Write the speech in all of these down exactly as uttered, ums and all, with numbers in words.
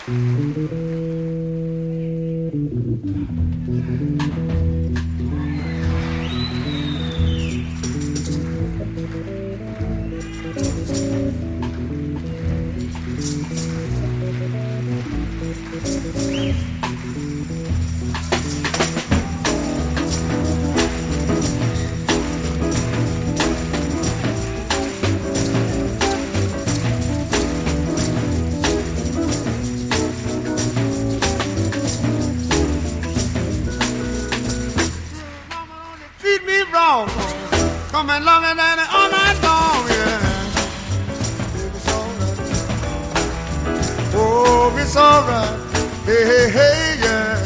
Come and love me, daddy, all night long, yeah. It's alright. Oh, it's alright. Hey, hey, hey, yeah.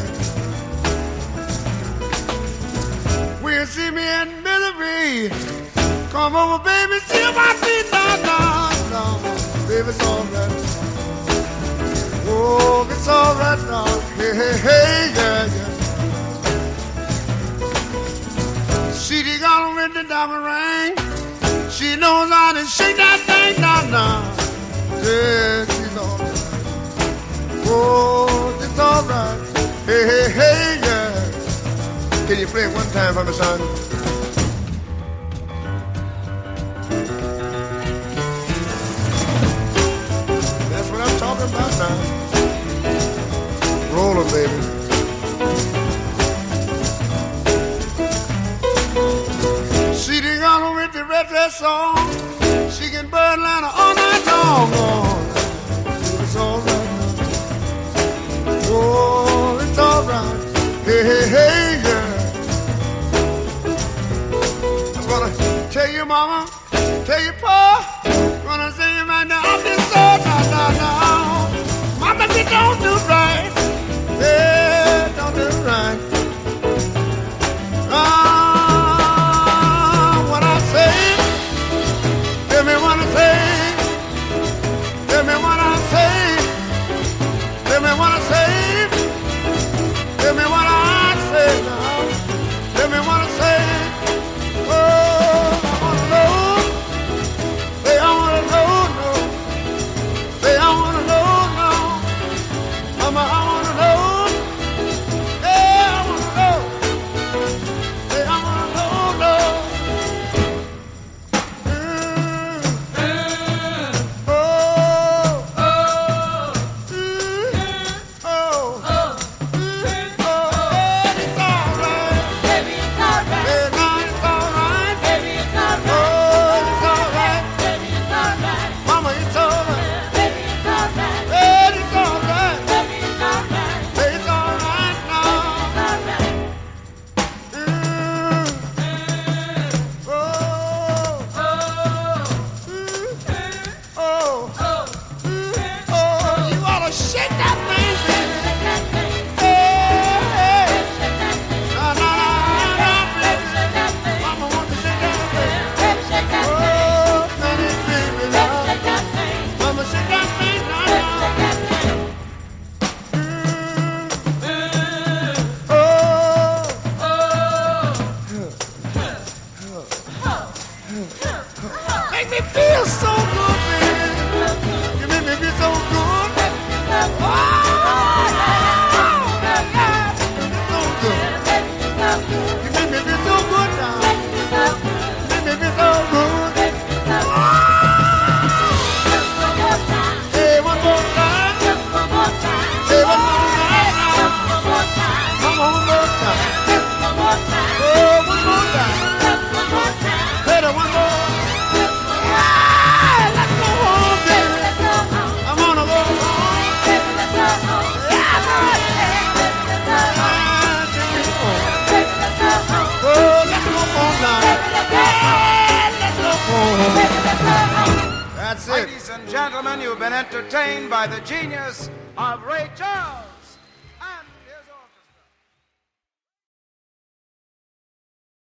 When you see me in misery, come over, baby, see my feet, no, no, no. Baby, it's alright. Oh, it's alright now. Hey, hey, hey, yeah, yeah. She got with the diamond ring. She knows how to shake that thing, no, no. Yeah, she's all right. Oh, it's all right. Hey, hey, hey, yeah. Can you play it one time for me, son? That's what I'm talking about now. Roll 'em, baby. That song, she can burn Atlanta all night long. Oh, it's all right. Oh, it's all right. Hey, hey, hey, yeah. I'm gonna tell you, mama, tell you, pa, gonna say you right now. I'm just so no, no, no. Mama, you don't do right. Yeah, don't do right. Ah. Tell me what I say. Tell me what I say. Tell me what I say. Tell me what I say now. Tell me what I say. Oh, I wanna know. Say I wanna know, no. Say I wanna know, no. Mama, I wanna know. Yeah, I wanna know. Say I wanna know, no. Make me feel so good, baby. You make me feel so good. Oh, yeah. So good. You make me feel so good now. You make me feel so good. Oh. Hey, one more time. Hey, one more time now. Come on, one more time. Oh, one more time. Hey, one more. That's it. Ladies and gentlemen, you've been entertained by the genius of Ray Charles.